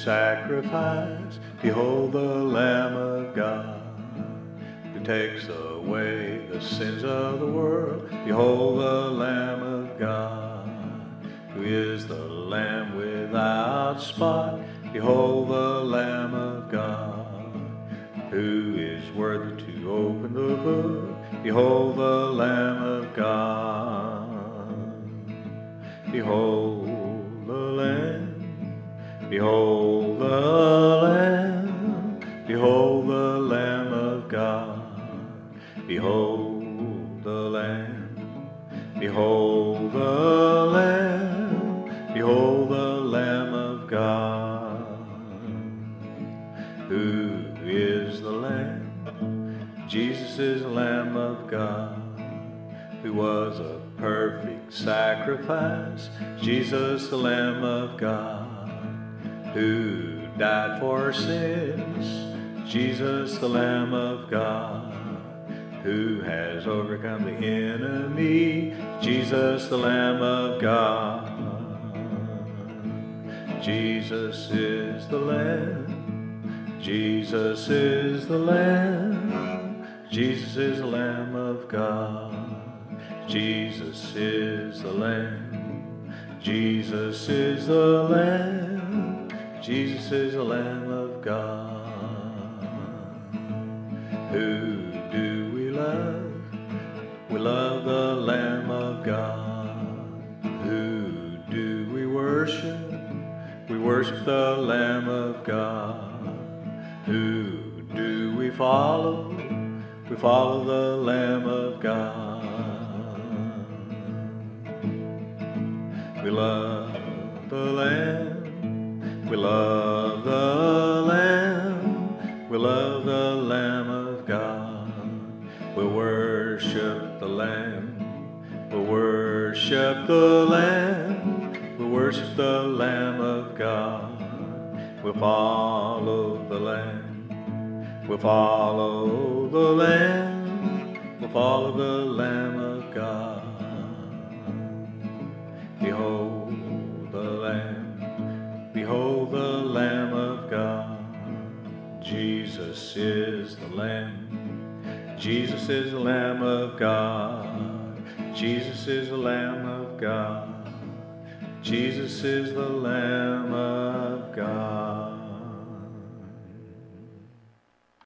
sacrifice. Behold the Lamb of God, who takes away the sins of the world. Behold the Lamb of God, who is the Lamb without spot. Behold the Lamb of God, who is worthy to open the book. Behold the Lamb of God. Behold the Lamb. Behold the Lamb. Behold the Lamb of God. Behold the Lamb. Behold the Lamb. Behold the Lamb of God. Who is the Lamb? Jesus is the Lamb of God, who was a perfect sacrifice. Jesus, the Lamb of God, who died for our sins. Jesus, the Lamb of God, who has overcome the enemy. Jesus, the Lamb of God. Jesus is the Lamb. Jesus is the Lamb. Jesus is the Lamb of God. Jesus is the Lamb. Jesus is the Lamb. Jesus is the Lamb of God. Who do we love? We love the Lamb of God. Who do we worship? We worship the Lamb of God. Who do we follow? We follow the Lamb of God. We love the Lamb. We love the Lamb. We love the Lamb of God. We worship the Lamb. We worship the Lamb. We worship the Lamb of God. We follow the Lamb. We follow the Lamb. We follow the Lamb of God. Behold the Lamb. Behold the Lamb of God. Jesus is the Lamb. Jesus is the Lamb of God. Jesus is the Lamb of God. Jesus is the Lamb of God.